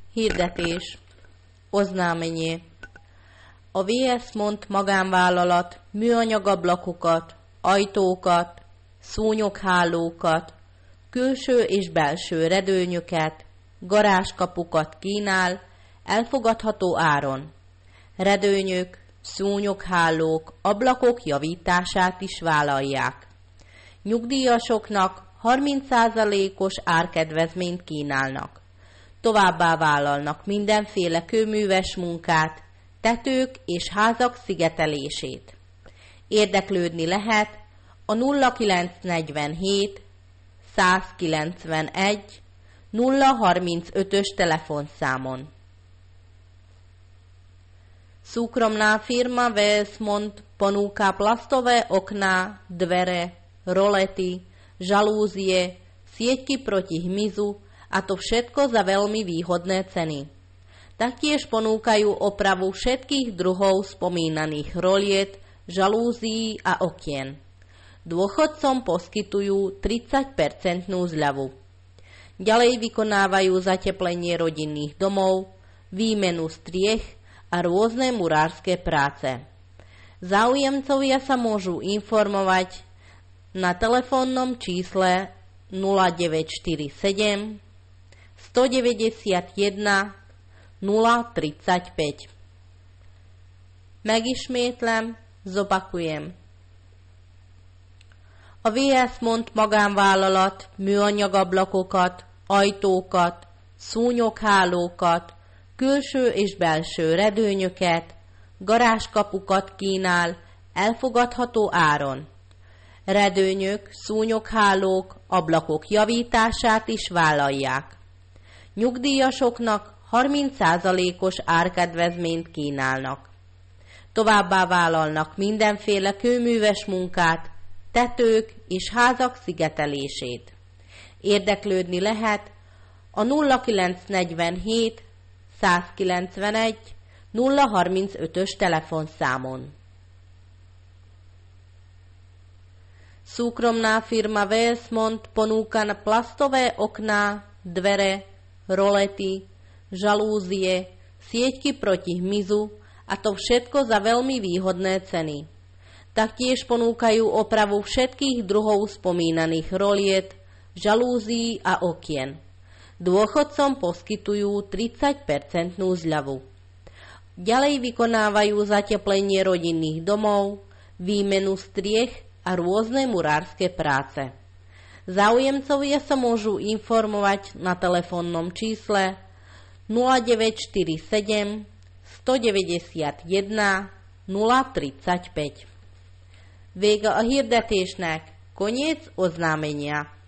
Hirdetés. Oznámenie. A VS Mont magánvállalat műanyagablakokat, ajtókat, szúnyoghálókat, külső és belső redőnyöket, garázskapukat kínál elfogadható áron. Redőnyök, szúnyoghálók, ablakok javítását is vállalják. Nyugdíjasoknak 30%-os árkedvezményt kínálnak. Továbbá vállalnak mindenféle kőműves munkát, tetők és házak szigetelését. Érdeklődni lehet a 0947 191 035-ös telefonszámon. Súkromná firma VS Mont ponúka plastové okná, dvere, rolety, žalúzie, sieťky proti hmyzu a to všetko za veľmi výhodné ceny. Taktiež ponúkajú opravu všetkých druhov spomínaných roliet, žalúzií a okien. Dôchodcom poskytujú 30% zľavu. Ďalej vykonávajú zateplenie rodinných domov, výmenu striech a rôzne murárske práce. Záujemcovia sa môžu informovať na telefónnom čísle 0947 191 035. Megismétlem, zopakujem. A VS Mont magánvállalat műanyagablakokat, ajtókat, szúnyoghálókat, külső és belső redőnyöket, garázskapukat kínál elfogadható áron. Redőnyök, szúnyoghálók, ablakok javítását is vállalják. Nyugdíjasoknak 30%-os árkedvezményt kínálnak. Továbbá vállalnak mindenféle kőműves munkát, tetők és házak szigetelését. Érdeklődni lehet a 0947 191 035-ös telefonszámon. Súkromná firma VS Mont ponúka plastové okná, dvere, rolety, žalúzie, sieťky proti hmyzu a to všetko za veľmi výhodné ceny. Taktiež ponúkajú opravu všetkých druhov spomínaných roliet, žalúzií a okien. Dôchodcom poskytujú 30% zľavu. Ďalej vykonávajú zateplenie rodinných domov, výmenu striech a rôzne murárske práce. Záujemcovia sa môžu informovať na telefónnom čísle 0947 191 035. Vége a hirdetésnek, koniec oznámenia.